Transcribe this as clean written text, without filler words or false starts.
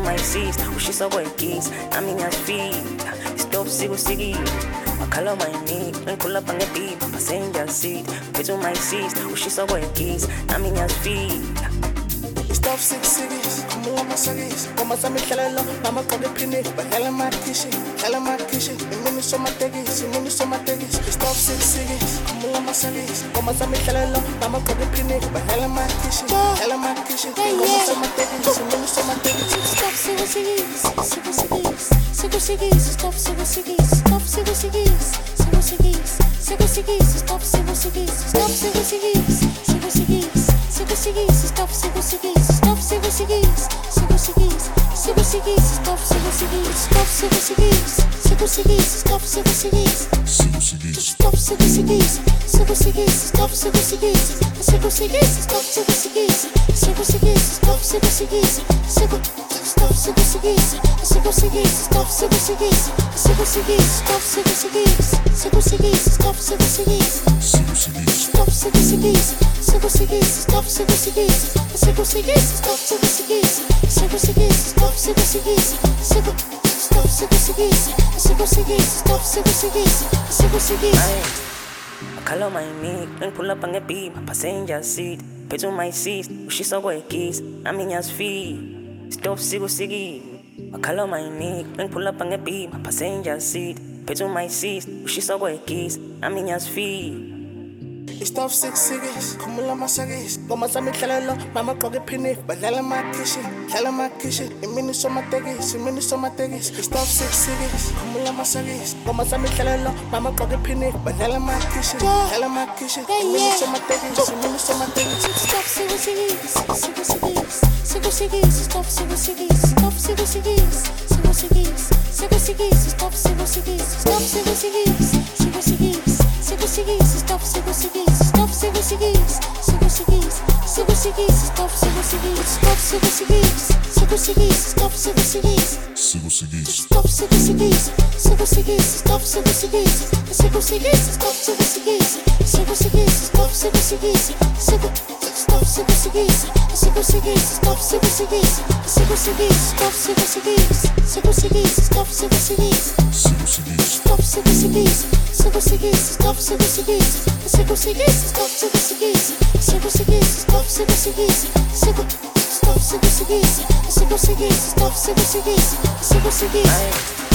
my sis, ushisa kwegis, nami ngiyafika. Stop sikusiki. Makhala my need, ngikhula phange beat, passenger seat. Phethu my sis, ushisa kwegis, nami ngiyafika. Stop six cities, kumula masagis. Koma sami khalalo, mama kage pini. Bakala makishi, kala makishi. Imini soma tegis, imini soma tegis. Stop six cities, kumula masagis. Koma sami khalalo, mama kage pini. Bakala makishi, kala makishi. Koma soma tegis, imini soma tegis. Stop sigis, sigis, sigis, stop sigis, stop sigis, sigis, sigis, stop sigis, stop sigis, sigis. Sigis, stop sigis, stop sigis, sigis, sigis, stop sigis, stop sigis, sigis, stop sigis, stop sigis, sigis, stop sigis, sigis, stop sigis, sigis, stop sigis, stop sigis, sigis, stop sigis, sigis, stop sigis, sigis, stop sigis, stop sigis. Sigis, stop sigis, sigis, stop sigis, sigis, stop sigis, stop sigis, sigis, stop sigis. Makhala my need, ngikhula phange beat, passenger seat. Phethu my sis, ushisa kwegis, nami ngiyafika. Stop sikusiki. Makhala my need, ngikhula phange beat, passenger seat. Phethu my sis, ushisa kwegis, nami ngiyafika. Stop six cities, kumula masagis. Koma sami khalalo, mama kage pini. Bakala makishi, kala makishi. Imini soma tegis, imini soma tegis. Stop six cities, kumula masagis. Koma sami khalalo, mama kage pini. Bakala makishi, kala makishi. Imini soma tegis, imini soma tegis. Stop sigis, sigis, stop sigis, stop sigis, sigis, stop sigis, stop sigis, sigis. Sigis, stop sigis, stop sigis, sigis, stop sigis, stop sigis, sigis, stop sigis, stop sigis, sigis, stop sigis, sigis, stop sigis, sigis, stop sigis, stop sigis, sigis, stop sigis, sigis, stop sigis, sigis, stop sigis, stop sigis. Sigis, stop sigis, sigis, stop sigis, sigis, stop sigis, stop sigis, sigis, stop sigis, sigis.